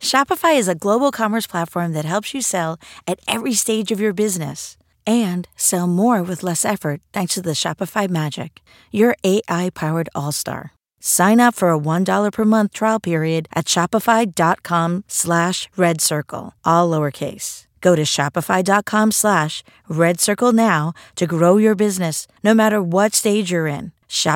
Shopify is a global commerce platform that helps you sell at every stage of your business and sell more with less effort thanks to the Shopify Magic, your AI-powered all-star. Sign up for a $1 per month trial period at shopify.com/redcircle, all lowercase. Go to shopify.com/redcircle now to grow your business no matter what stage you're in.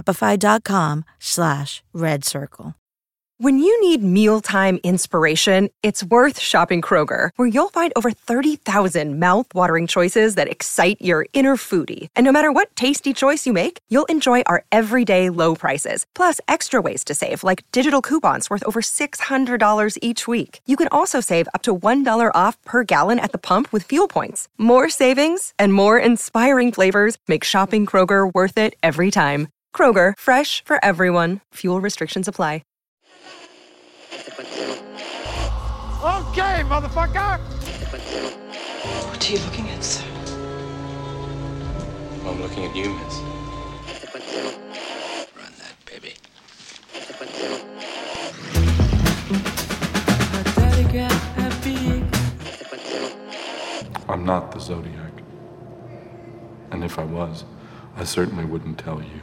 Shopify.com/redcircle. When you need mealtime inspiration, it's worth shopping Kroger, where you'll find over 30,000 mouth-watering choices that excite your inner foodie. And no matter what tasty choice you make, you'll enjoy our everyday low prices, plus extra ways to save, like digital coupons worth over $600 each week. You can also save up to $1 off per gallon at the pump with fuel points. More savings and more inspiring flavors make shopping Kroger worth it every time. Kroger, fresh for everyone. Fuel restrictions apply. Okay, motherfucker! What are you looking at, sir? I'm looking at you, miss. Run that, baby. I'm not the Zodiac. And if I was, I certainly wouldn't tell you.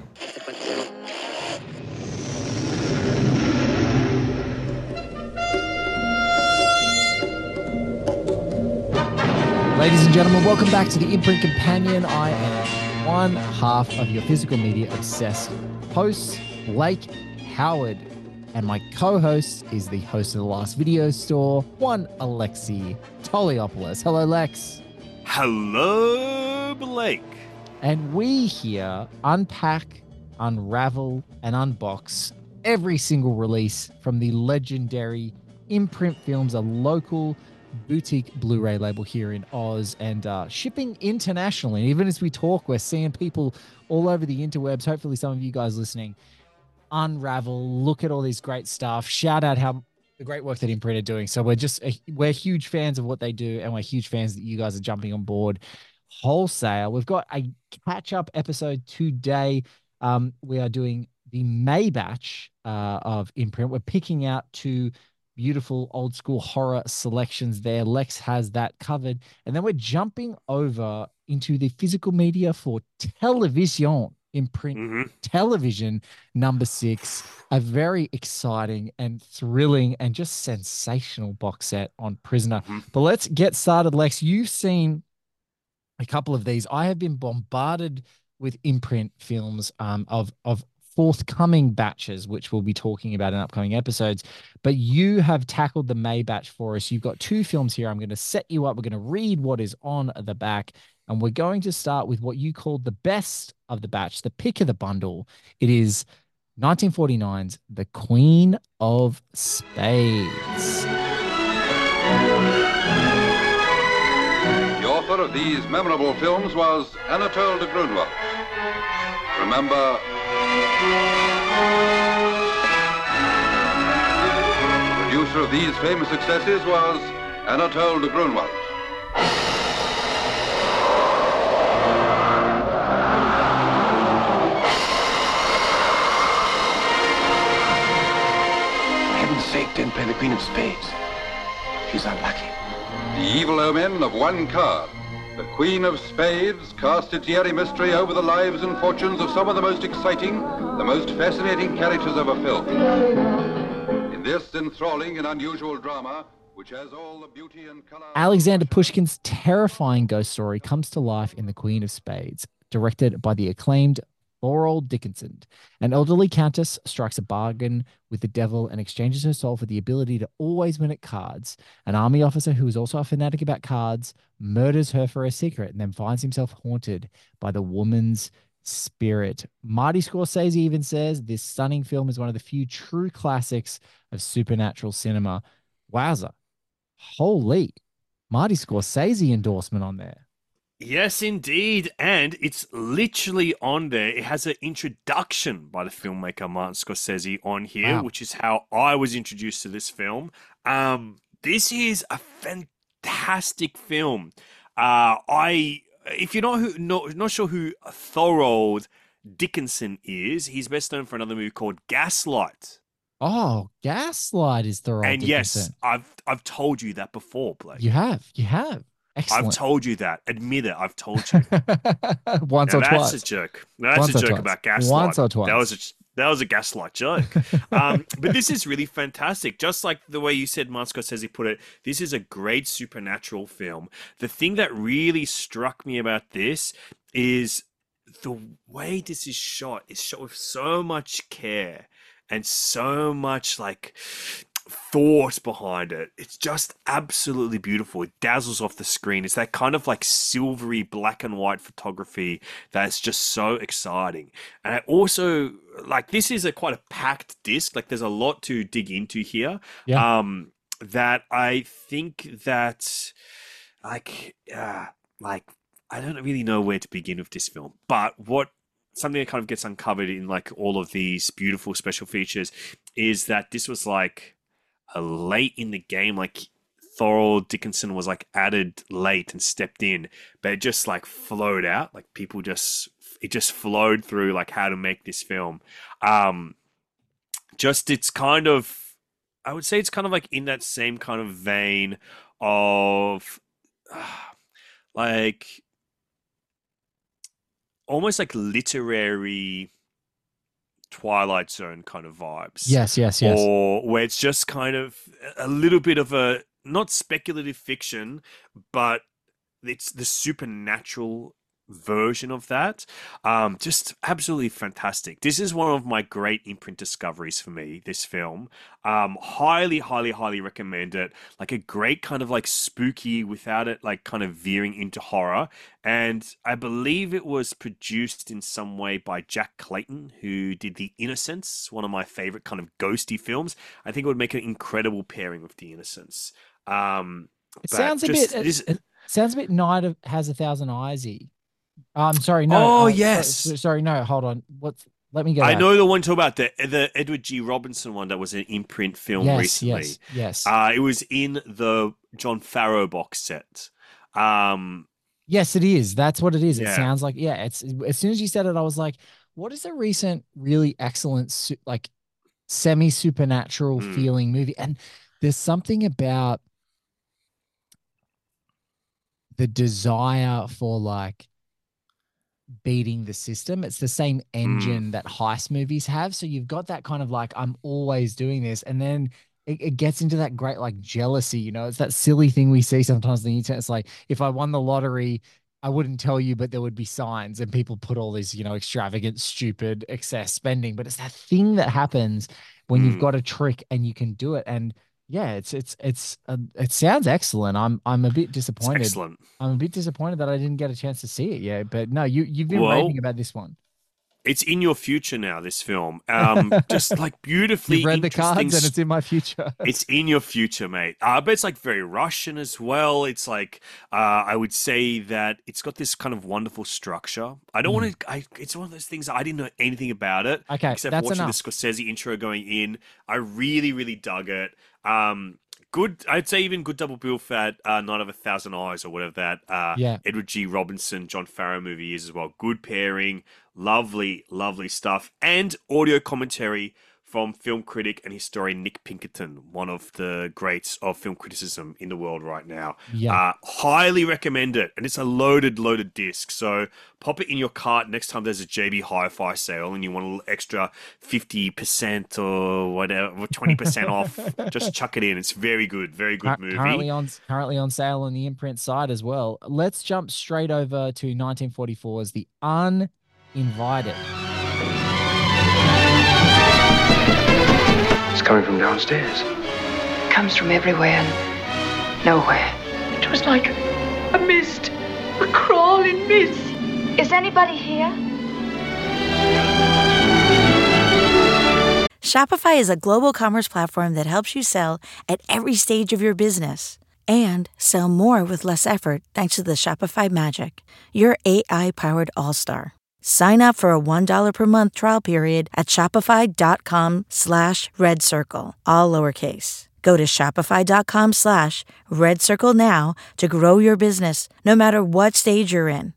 Ladies and gentlemen, welcome back to the Imprint Companion. I am one half of your physical media obsessed host, Blake Howard. And my co-host is the host of The Last Video Store, one Alexi Toliopoulos. Hello, Lex. Hello, Blake. And we here unpack, unravel, and unbox every single release from the legendary Imprint Films, a local boutique Blu-ray label here in Oz, and shipping internationally. And even as we talk, we're seeing people all over the interwebs. Hopefully some of you guys listening unravel, look at all this great stuff, shout out how the great work that Imprint are doing. So we're huge fans of what they do, and we're huge fans that you guys are jumping on board wholesale. We've got a catch-up episode today. We are doing the May batch of Imprint. We're picking out two beautiful old school horror selections there. Lex has that covered. And then we're jumping over into the physical media for television, Imprint television number 6, a very exciting and thrilling and just sensational box set on Prisoner. But let's get started, Lex. You've seen a couple of these. I have been bombarded with Imprint films of forthcoming batches, which we'll be talking about in upcoming episodes. But you have tackled the May batch for us. You've got 2 films here. I'm going to set you up. We're going to read what is on the back, and we're going to start with what you called the best of the batch, the pick of the bundle. It is 1949's The Queen of Spades. The author of these memorable films was Anatole de Grunwald. Remember, the producer of these famous successes was Anatole de Grunwald. For heaven's sake, don't play the Queen of Spades. She's unlucky. The evil omen of one card. The Queen of Spades cast its eerie mystery over the lives and fortunes of some of the most exciting, the most fascinating characters of a film. In this enthralling and unusual drama, which has all the beauty and color... Alexander Pushkin's terrifying ghost story comes to life in The Queen of Spades, directed by the acclaimed Thorold Dickinson. An elderly countess strikes a bargain with the devil and exchanges her soul for the ability to always win at cards. An army officer who is also a fanatic about cards murders her for a secret and then finds himself haunted by the woman's spirit. Marty Scorsese even says this stunning film is one of the few true classics of supernatural cinema. Wowza. Holy. Marty Scorsese endorsement on there. Yes, indeed. And it's literally on there. It has an introduction by the filmmaker Martin Scorsese on here, which is how I was introduced to this film. This is a fantastic film. If you're not sure who Thorold Dickinson is, he's best known for another movie called Gaslight. Oh, Gaslight is Thor And yes, Dickinson. I've told you that before, Blake. You have. I've Excellent. told you that. Admit it. I've told you. Once now or that's twice. a joke. That's Once a or joke twice. about Gaslight. Once or twice. That was a Gaslight joke. But this is really fantastic. Just like the way you said, Martin Scorsese put it, this is a great supernatural film. The thing that really struck me about this is the way this is shot with so much care and so much like thought behind it. It's just absolutely beautiful. It dazzles off the screen. It's that kind of like silvery black and white photography that's just so exciting. And I also like, this is quite a packed disc. Like there's a lot to dig into here. Yeah. That I think that I don't really know where to begin with this film, but something that kind of gets uncovered in like all of these beautiful special features is that this was like a late in the game, like Thor Dickinson was like added late and stepped in, but it just like flowed out. Like it just flowed through like how to make this film. It's kind of, I would say it's kind of like in that same kind of vein of like almost like literary Twilight Zone kind of vibes. Yes. Or where it's just kind of a little bit of a, not speculative fiction, but it's the supernatural version of that. Just absolutely fantastic. This is one of my great imprint discoveries for me, this film. Highly recommend it. Like a great kind of like spooky without it like kind of veering into horror. And I believe it was produced in some way by Jack Clayton, who did The Innocents, one of my favorite kind of ghosty films. I think it would make an incredible pairing with The Innocents. It sounds a bit Night of Has a Thousand Eyes-y. Sorry, no. Oh, yes. Sorry, no. Hold on. Let me go. I know the one talk about the Edward G. Robinson one that was an imprint film recently. Yes. It was in the John Farrow box set. Yes, it is. That's what it is. Yeah. It sounds like, it's as soon as you said it, I was like, what is a recent really excellent like semi-supernatural feeling movie? And there's something about the desire for like beating the system. It's the same engine that heist movies have. So you've got that kind of like, I'm always doing this. And then it gets into that great like jealousy, you know, it's that silly thing we see sometimes on the internet. It's like, if I won the lottery, I wouldn't tell you, but there would be signs and people put all these, you know, extravagant, stupid excess spending. But it's that thing that happens when you've got a trick and you can do it. And yeah, it sounds excellent. I'm a bit disappointed. It's excellent. I'm a bit disappointed that I didn't get a chance to see it yet. But no, you've been raving about this one. It's in your future now, this film. Just like beautifully. You've read the cards and it's in my future. It's in your future, mate. But it's like very Russian as well. It's like, I would say that it's got this kind of wonderful structure. I don't want to, it's one of those things I didn't know anything about it. Okay, except that's watching enough. the Scorsese intro going in. I really dug it. Good, I'd say even good double bill for that Night of a Thousand Eyes or whatever that Edward G. Robinson, John Farrow movie is as well. Good pairing, lovely stuff, and audio commentary from film critic and historian Nick Pinkerton, one of the greats of film criticism in the world right now. Yeah. Highly recommend it, and it's a loaded disc, so pop it in your cart next time there's a JB Hi-Fi sale and you want a little extra 50% or whatever, 20% off. Just chuck it in. It's very good movie. Currently on sale on the imprint side as well. Let's jump straight over to 1944's The Uninvited. It's coming from downstairs. It comes from everywhere and nowhere. It was like a mist, a crawling mist. Is anybody here? Shopify is a global commerce platform that helps you sell at every stage of your business and sell more with less effort thanks to the Shopify Magic, your AI-powered all-star. Sign up for a $1 per month trial period at shopify.com/redcircle, all lowercase. Go to shopify.com/redcircle now to grow your business no matter what stage you're in.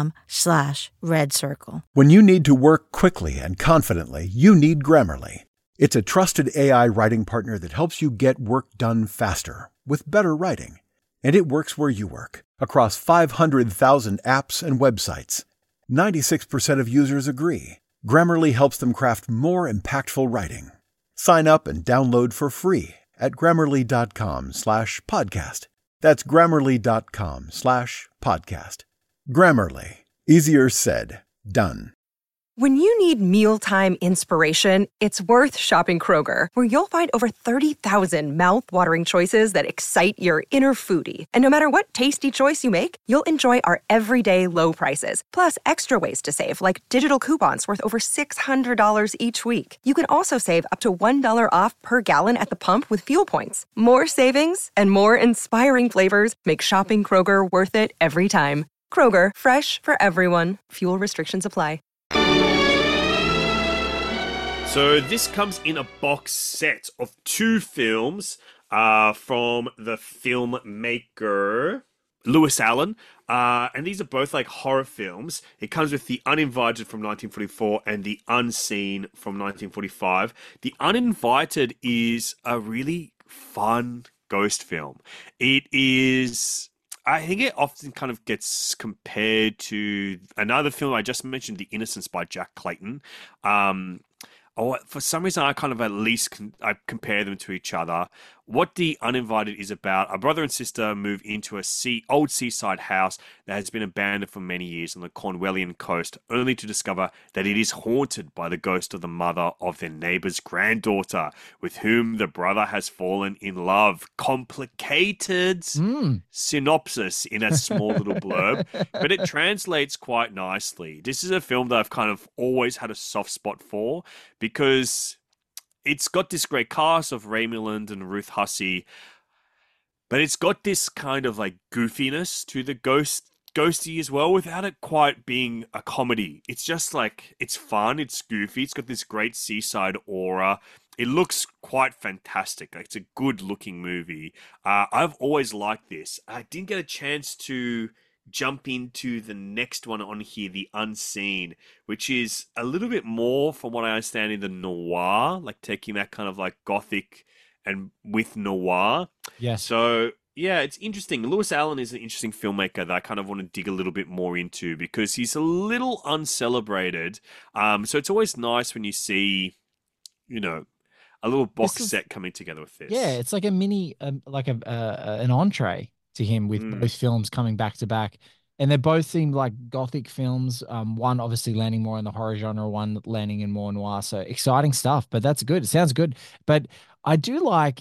Shopify.com/redcircle. When you need to work quickly and confidently, you need Grammarly. It's a trusted AI writing partner that helps you get work done faster with better writing. And it works where you work, across 500,000 apps and websites. 96% of users agree. Grammarly helps them craft more impactful writing. Sign up and download for free at Grammarly.com/podcast. That's Grammarly.com/podcast. Grammarly. Easier said, done. When you need mealtime inspiration, it's worth shopping Kroger, where you'll find over 30,000 mouth-watering choices that excite your inner foodie. And no matter what tasty choice you make, you'll enjoy our everyday low prices, plus extra ways to save, like digital coupons worth over $600 each week. You can also save up to $1 off per gallon at the pump with fuel points. More savings and more inspiring flavors make shopping Kroger worth it every time. Kroger, fresh for everyone. Fuel restrictions apply. So this comes in a box set of 2 films from the filmmaker Lewis Allen. And these are both like horror films. It comes with The Uninvited from 1944 and The Unseen from 1945. The Uninvited is a really fun ghost film. It is... I think it often kind of gets compared to another film I just mentioned, The Innocents by Jack Clayton. For some reason, I kind of at least I compare them to each other. What The Uninvited is about: a brother and sister move into a old seaside house that has been abandoned for many years on the Cornwallian coast, only to discover that it is haunted by the ghost of the mother of their neighbor's granddaughter, with whom the brother has fallen in love. Complicated synopsis in a small little blurb, but it translates quite nicely. This is a film that I've kind of always had a soft spot for, because it's got this great cast of Ray Milland and Ruth Hussey, but it's got this kind of like goofiness to the ghosty as well, without it quite being a comedy. It's just like, it's fun, it's goofy, it's got this great seaside aura. It looks quite fantastic. Like, it's a good looking movie. I've always liked this. I didn't get a chance to jump into the next one on here, The Unseen, which is a little bit more, from what I understand, in the noir, like taking that kind of like gothic and with noir. Yes. So yeah, it's interesting. Lewis Allen is an interesting filmmaker that I kind of want to dig a little bit more into, because he's a little uncelebrated. So it's always nice when you see, you know, a little box set coming together with this. Yeah, it's like a mini, like an entree to him, with both films coming back to back, and they both seem like gothic films. One obviously landing more in the horror genre, one landing in more noir. So exciting stuff, but that's good. It sounds good. But I do like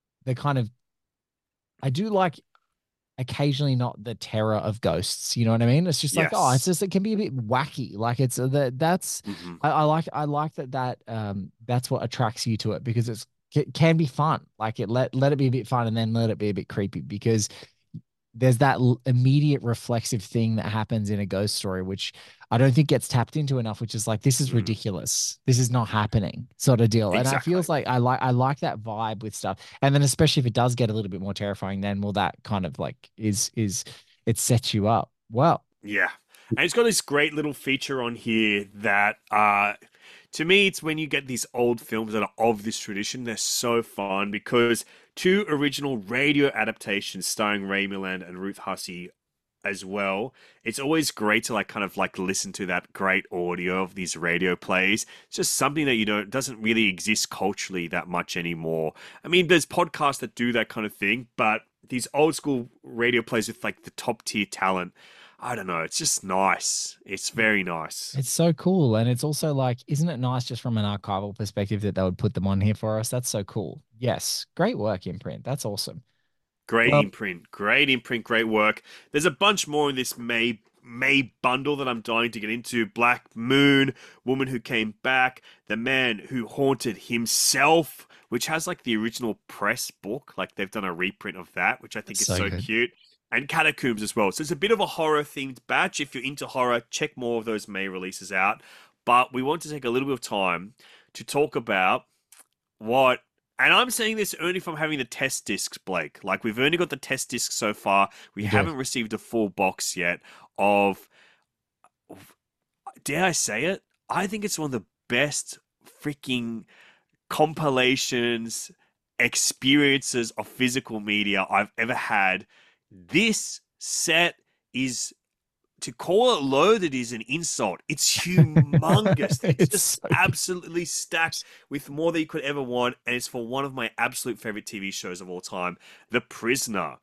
occasionally not the terror of ghosts. You know what I mean? It's just like, it can be a bit wacky. Like it's that's I like that that's what attracts you to it, because it can be fun. Like let it be a bit fun, and then let it be a bit creepy, because there's that immediate reflexive thing that happens in a ghost story, which I don't think gets tapped into enough, which is like, this is ridiculous. This is not happening, sort of deal. Exactly. And it feels like I like that vibe with stuff. And then especially if it does get a little bit more terrifying, then that kind of like it sets you up. Well, yeah. And it's got this great little feature on here that, to me, it's when you get these old films that are of this tradition, they're so fun, because 2 original radio adaptations starring Ray Milland and Ruth Hussey as well. It's always great to like kind of like listen to that great audio of these radio plays. It's just something that, doesn't really exist culturally that much anymore. I mean, there's podcasts that do that kind of thing, but these old school radio plays with like the top tier talent, I don't know. It's just nice. It's very nice. It's so cool. And it's also like, isn't it nice just from an archival perspective that they would put them on here for us? That's so cool. Yes. Great work, Imprint. That's awesome. Great imprint. Great work. There's a bunch more in this May bundle that I'm dying to get into. Black Moon, Woman Who Came Back, The Man Who Haunted Himself, which has like the original press book. Like they've done a reprint of that, which I think is so cute. And Catacombs as well. So it's a bit of a horror-themed batch. If you're into horror, check more of those May releases out. But we want to take a little bit of time to talk about what... And I'm saying this only from having the test discs, Blake. Like, we've only got the test discs so far. We haven't received a full box yet of... Dare I say it? I think it's one of the best freaking compilations, experiences of physical media I've ever had. This set is, to call it loaded is an insult. It's humongous. It's just so absolutely stacked with more than you could ever want. And it's for one of my absolute favorite TV shows of all time, The Prisoner.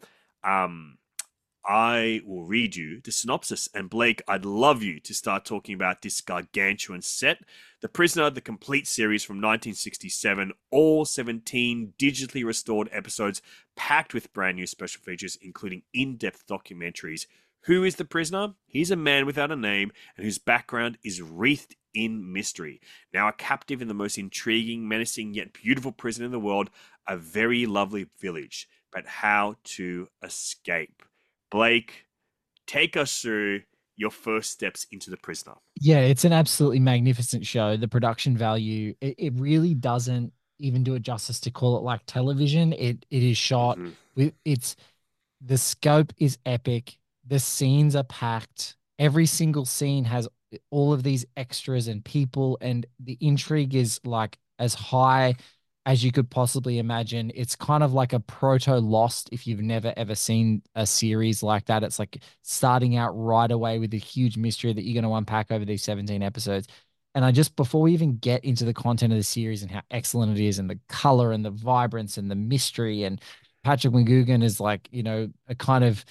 I will read you the synopsis. And Blake, I'd love you to start talking about this gargantuan set. The Prisoner, the complete series from 1967, all 17 digitally restored episodes packed with brand new special features, including in-depth documentaries. Who is the prisoner? He's a man without a name and whose background is wreathed in mystery. Now a captive in the most intriguing, menacing, yet beautiful prison in the world, a very lovely village. But how to escape? Blake, take us through your first steps into The Prisoner. Yeah, it's an absolutely magnificent show. The production value, it really doesn't even do it justice to call it like television. It is shot with the scope is epic. The scenes are packed. Every single scene has all of these extras and people, and the intrigue is like as high as you could possibly imagine. It's kind of like a proto Lost if you've never ever seen a series like that. It's like starting out right away with a huge mystery that you're going to unpack over these 17 episodes. And before we even get into the content of the series and how excellent it is and the color and the vibrance and the mystery, and Patrick McGoogan is like, a kind of,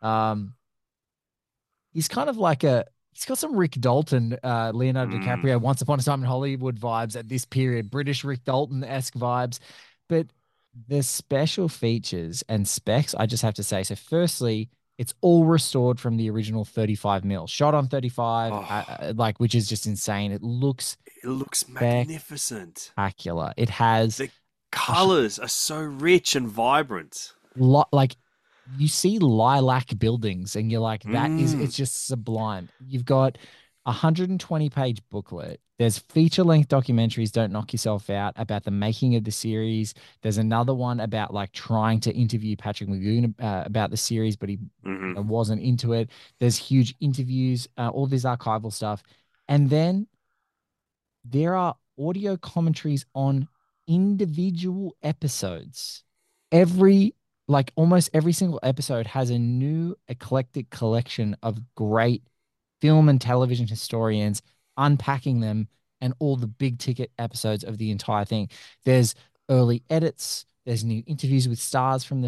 he's kind of like he's got some Rick Dalton, Leonardo DiCaprio, Once Upon a Time in Hollywood vibes at this period, British Rick Dalton-esque vibes. But the special features and specs, I just have to say, so firstly, it's all restored from the original 35mm, shot on 35, which is just insane. It looks magnificent. Spectacular. It has... The colors are so rich and vibrant. You see lilac buildings and you're like, it's just sublime. You've got a 120-page booklet. There's feature-length documentaries, Don't Knock Yourself Out, about the making of the series. There's another one about like trying to interview Patrick McGoogan about the series, but he wasn't into it. There's huge interviews, all this archival stuff. And then there are audio commentaries on individual episodes. Almost every single episode has a new eclectic collection of great film and television historians unpacking them and all the big ticket episodes of the entire thing. There's early edits. There's new interviews with stars from the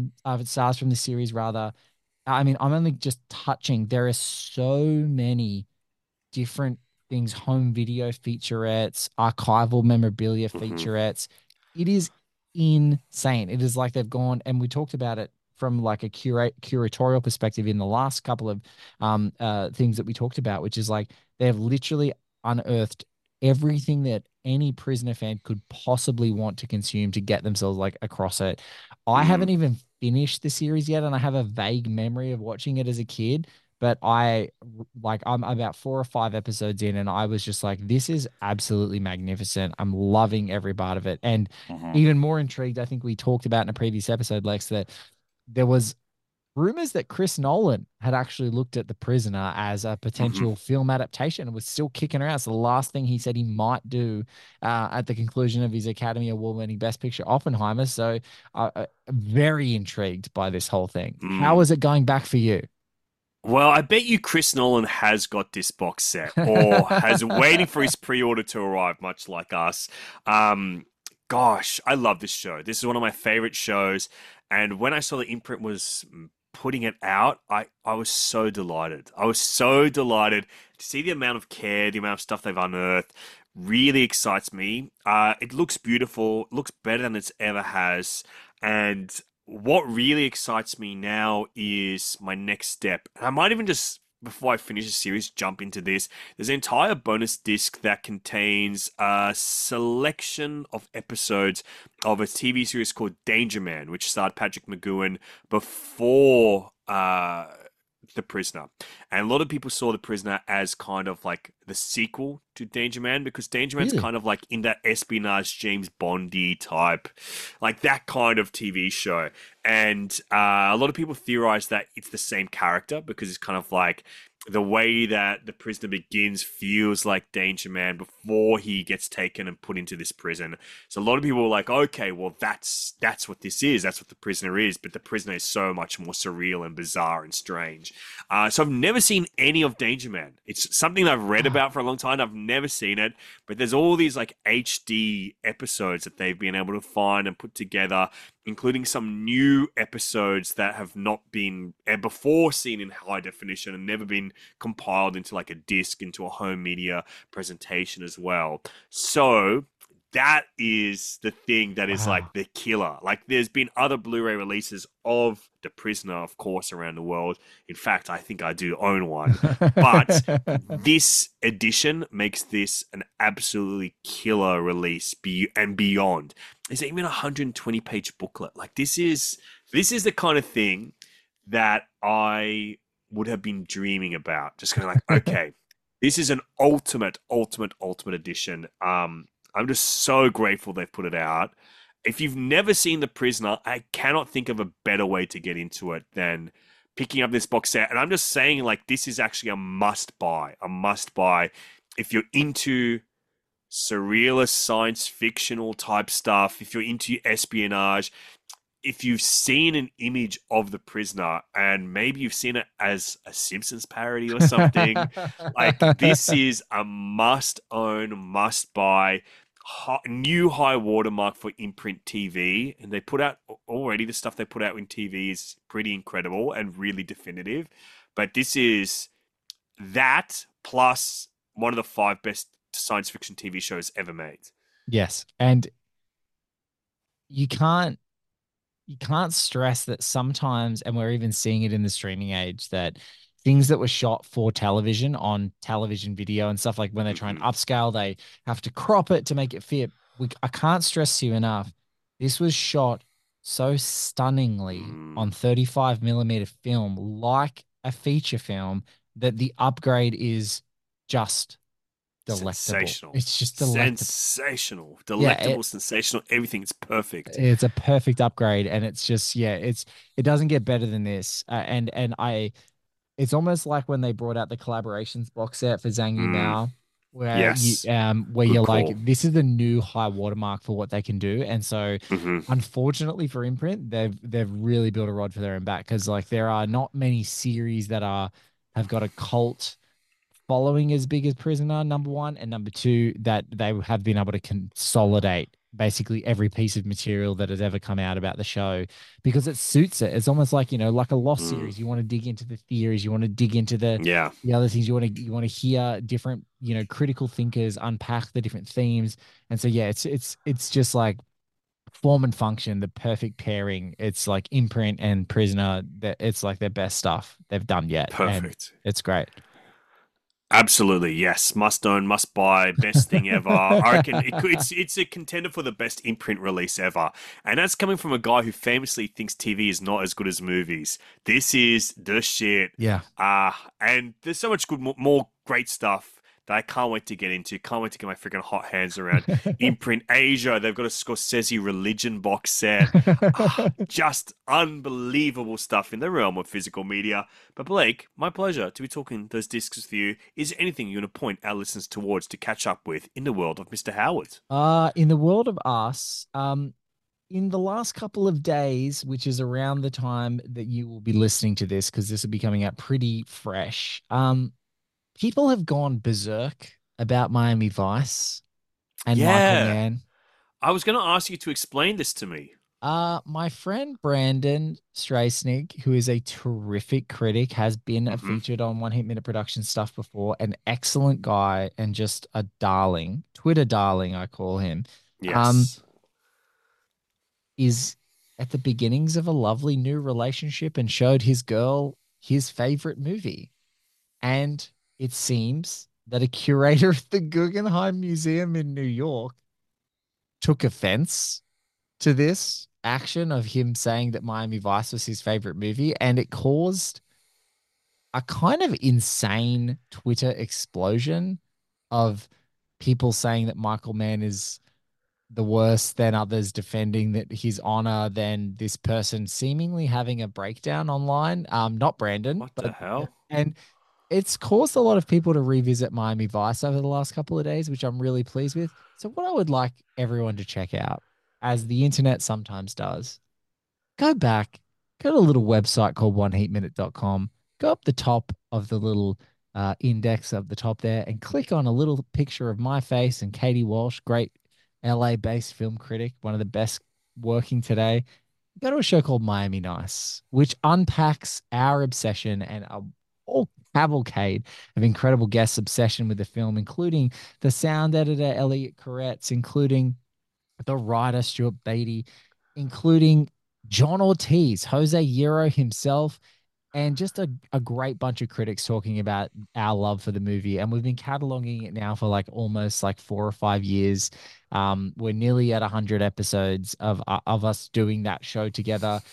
series rather. I mean, I'm only just touching. There are so many different things, home video featurettes, archival memorabilia featurettes. It is insane. It is like they've gone, and we talked about it from like a curatorial perspective in the last couple of things that we talked about, which is like they've literally unearthed everything that any Prisoner fan could possibly want to consume to get themselves like across it. I haven't even finished the series yet, and I have a vague memory of watching it as a kid, but I'm about 4 or 5 episodes in, and I was just like, this is absolutely magnificent. I'm loving every part of it. And even more intrigued, I think we talked about in a previous episode, Lex, that there was rumors that Chris Nolan had actually looked at The Prisoner as a potential film adaptation and was still kicking around. It's the last thing he said he might do at the conclusion of his Academy Award-winning Best Picture Oppenheimer. So very intrigued by this whole thing. How is it going back for you? Well, I bet you Chris Nolan has got this box set or has waiting for his pre-order to arrive, much like us. Gosh, I love this show. This is one of my favorite shows. And when I saw the imprint was putting it out, I was so delighted. I was so delighted to see the amount of care, the amount of stuff they've unearthed. Really excites me. It looks beautiful, looks better than it's ever has. And what really excites me now is my next step. And I might even just, before I finish the series, jump into this. There's an entire bonus disc that contains a selection of episodes of a TV series called Danger Man, which starred Patrick McGoohan before The Prisoner. And a lot of people saw The Prisoner as kind of like the sequel to Danger Man, because Danger Man's kind of like in that espionage James Bondy type, like that kind of TV show. And a lot of people theorize that it's the same character because it's kind of like the way that the prisoner begins feels like Danger Man before he gets taken and put into this prison. So a lot of people are like, okay, well, that's what this is. That's what the prisoner is. But the prisoner is so much more surreal and bizarre and strange. So I've never seen any of Danger Man. It's something that I've read about for a long time. I've never seen it. But there's all these like HD episodes that they've been able to find and put together, including some new episodes that have not been before seen in high definition and never been compiled into like a disc, into a home media presentation as well. So that is the thing that is like the killer. Like there's been other Blu-ray releases of The Prisoner, of course, around the world. In fact, I think I do own one. But this edition makes this an absolutely killer release and beyond. There's even a 120-page booklet. Like this is the kind of thing that I would have been dreaming about. Just kind of like, okay, this is an ultimate edition. I'm just so grateful they've put it out. If you've never seen The Prisoner, I cannot think of a better way to get into it than picking up this box set. And I'm just saying, like, this is actually a must buy. If you're into surrealist science fictional type stuff, if you're into espionage, if you've seen an image of The Prisoner and maybe you've seen it as a Simpsons parody or something, like this is a must own, must buy. New high watermark for Imprint TV, and they put out already the stuff they put out in TV is pretty incredible and really definitive. But this is that plus one of the 5 best science fiction TV shows ever made. Yes, and you can't stress that sometimes, and we're even seeing it in the streaming age, that things that were shot for television on television video and stuff, like when they try and upscale, they have to crop it to make it fit. I can't stress to you enough. This was shot so stunningly on 35 millimeter film, like a feature film, that the upgrade is just delectable. Sensational. It's just delectable. Sensational. Delectable, sensational. Everything's perfect. It's a perfect upgrade. And it's just, it doesn't get better than this. It's almost like when they brought out the collaborations box set for Zhang Yimou, where you're call. Like, this is the new high watermark for what they can do. And so, unfortunately for Imprint, they've really built a rod for their own back, because like there are not many series that have got a cult following as big as Prisoner, number one, and number two, that they have been able to consolidate basically every piece of material that has ever come out about the show, because it suits it. It's almost like, like a Lost series. You want to dig into the theories, you want to dig into the other things, you want to hear different, critical thinkers unpack the different themes. And so it's just like form and function, the perfect pairing. It's like Imprint and Prisoner, that it's like their best stuff they've done yet. Perfect. And it's great. Absolutely, yes. Must own, must buy, best thing ever. I reckon it's a contender for the best Imprint release ever. And that's coming from a guy who famously thinks TV is not as good as movies. This is the shit. Yeah. And there's so much more great stuff that I can't wait to get into. Can't wait to get my freaking hot hands around. Imprint Asia, they've got a Scorsese Religion box set. Just unbelievable stuff in the realm of physical media. But Blake, my pleasure to be talking those discs with you. Is there anything you want to point our listeners towards to catch up with in the world of Mr. Howard? In the world of us, in the last couple of days, which is around the time that you will be listening to this, because this will be coming out pretty fresh, people have gone berserk about Miami Vice and Michael Mann. I was going to ask you to explain this to me. My friend Brandon Straisnig, who is a terrific critic, has been featured on One Hit Minute Production stuff before. An excellent guy and just a darling, Twitter darling, I call him. Yes. Is at the beginnings of a lovely new relationship and showed his girl his favorite movie. And it seems that a curator of the Guggenheim Museum in New York took offense to this action of him saying that Miami Vice was his favorite movie, and it caused a kind of insane Twitter explosion of people saying that Michael Mann is the worst, then others defending that his honor, then this person seemingly having a breakdown online. Not Brandon. What the hell? And it's caused a lot of people to revisit Miami Vice over the last couple of days, which I'm really pleased with. So what I would like everyone to check out, as the internet sometimes does, go back, go to a little website called oneheatminute.com, go up the top of the little index up the top there and click on a little picture of my face and Katie Walsh, great LA-based film critic, one of the best working today. Go to a show called Miami Nice, which unpacks our obsession and a whole cavalcade of incredible guests' obsession with the film, including the sound editor, Elliot Koretz, including the writer, Stuart Beatty, including John Ortiz, Jose Hierro himself, and just a great bunch of critics talking about our love for the movie. And we've been cataloging it now for like almost like 4 or 5 years. We're nearly at 100 episodes of us doing that show together.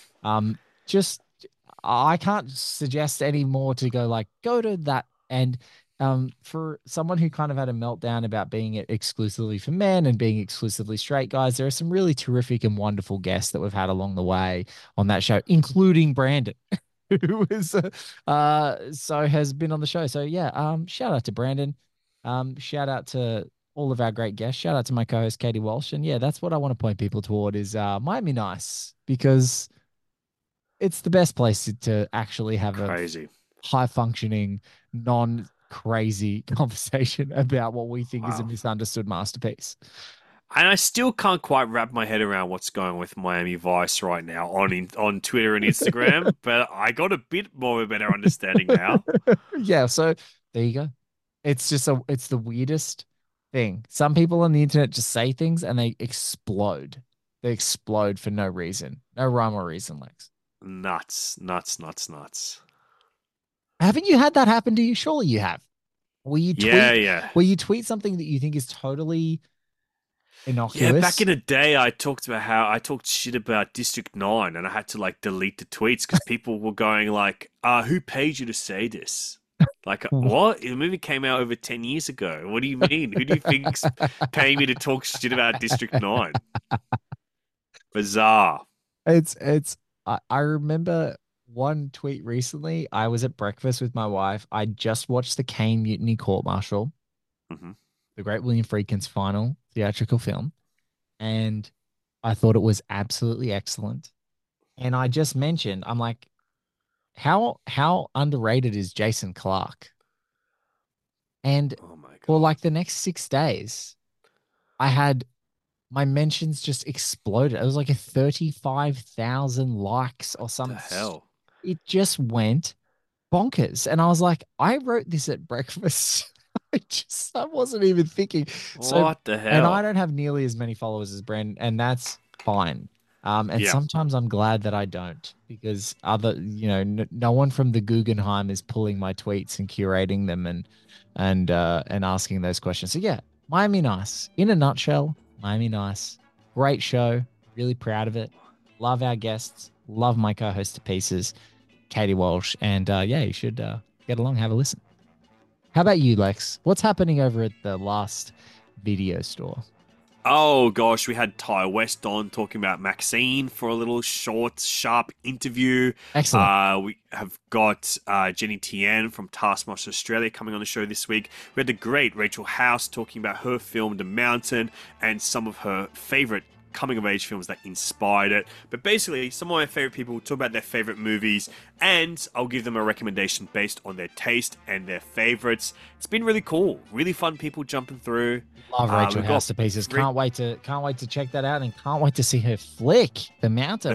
I can't suggest any more to go to that. And for someone who kind of had a meltdown about being exclusively for men and being exclusively straight guys, there are some really terrific and wonderful guests that we've had along the way on that show, including Brandon. Who is has been on the show. So yeah, shout out to Brandon. Shout out to all of our great guests. Shout out to my co-host Katie Walsh. And yeah, that's what I want to point people toward is Miami Nice, because it's the best place to actually have a high functioning, non-crazy conversation about what we think is a misunderstood masterpiece. And I still can't quite wrap my head around what's going on with Miami Vice right now on Twitter and Instagram, but I got a bit more of a better understanding now. Yeah, so there you go. It's just it's the weirdest thing. Some people on the internet just say things and they explode. They explode for no reason. No rhyme or reason, Lex. Nuts. Haven't you had that happen to you? Surely you have. Will you tweet something that you think is totally innocuous? Yeah, back in the day, I talked shit about District 9 and I had to delete the tweets because people were going who paid you to say this? What? The movie came out over 10 years ago. What do you mean? Who do you think's paying me to talk shit about District 9? Bizarre. I remember one tweet recently. I was at breakfast with my wife. I just watched the Caine Mutiny Court Martial, the great William Friedkin's final theatrical film, and I thought it was absolutely excellent. And I just mentioned, I'm like, how underrated is Jason Clarke? And for the next 6 days, I had my mentions just exploded. It was like 35,000 likes or something. What the hell? It just went bonkers. And I was like, I wrote this at breakfast. I wasn't even thinking. What the hell? And I don't have nearly as many followers as Brandon, and that's fine. Sometimes I'm glad that I don't, because no one from the Guggenheim is pulling my tweets and curating them and asking those questions. So yeah, Miami Nice. In a nutshell, Miami Nice. Great show. Really proud of it. Love our guests. Love my co-host to pieces, Katie Walsh. And you should get along, have a listen. How about you, Lex? What's happening over at the last video store? Oh, gosh, we had Ty West on talking about Maxine for a little short, sharp interview. Excellent. We have got Jenny Tien from Taskmaster Australia coming on the show this week. We had the great Rachel House talking about her film, The Mountain, and some of her favourite coming-of-age films that inspired it. But basically, some of my favourite people will talk about their favourite movies, and I'll give them a recommendation based on their taste and their favourites. It's been really cool. Really fun people jumping through. Love Rachel House to pieces. Can't wait to check that out, and can't wait to see her flick, The Mountain.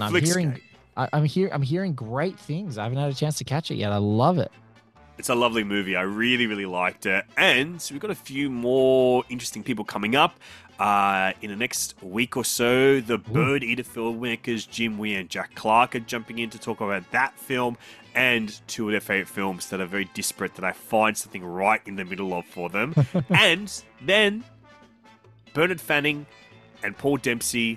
I'm hearing great things. I haven't had a chance to catch it yet. I love it. It's a lovely movie. I really, really liked it. And we've got a few more interesting people coming up. In the next week or so, the Bird Eater filmmakers Jim Wee and Jack Clark are jumping in to talk about that film and two of their favourite films that are very disparate that I find something right in the middle of for them. And then Bernard Fanning and Paul Dempsey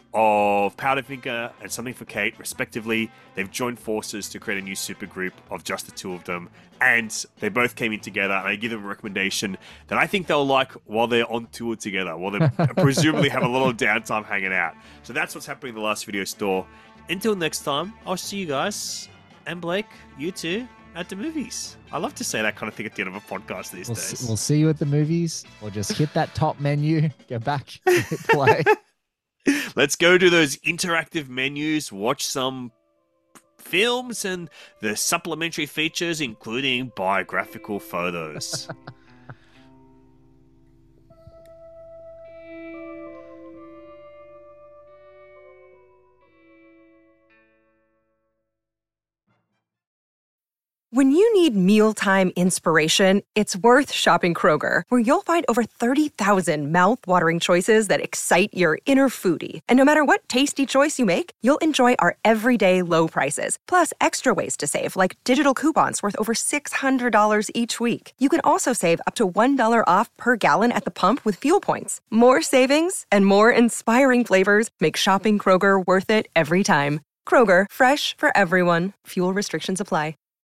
of Powderfinger and Something for Kate, respectively. They've joined forces to create a new supergroup of just the two of them, and they both came in together, and I give them a recommendation that I think they'll like while they're on tour together, while they presumably have a little downtime hanging out. So that's what's happening in the last video store. Until next time, I'll see you guys, and Blake, you too. at the movies. I love to say that kind of thing at the end of a podcast these days. We'll see you at the movies, or just hit that top menu, go back, hit play. Let's go to those interactive menus, watch some films and the supplementary features, including biographical photos. When you need mealtime inspiration, it's worth shopping Kroger, where you'll find over 30,000 mouth-watering choices that excite your inner foodie. And no matter what tasty choice you make, you'll enjoy our everyday low prices, plus extra ways to save, like digital coupons worth over $600 each week. You can also save up to $1 off per gallon at the pump with fuel points. More savings and more inspiring flavors make shopping Kroger worth it every time. Kroger, fresh for everyone. Fuel restrictions apply.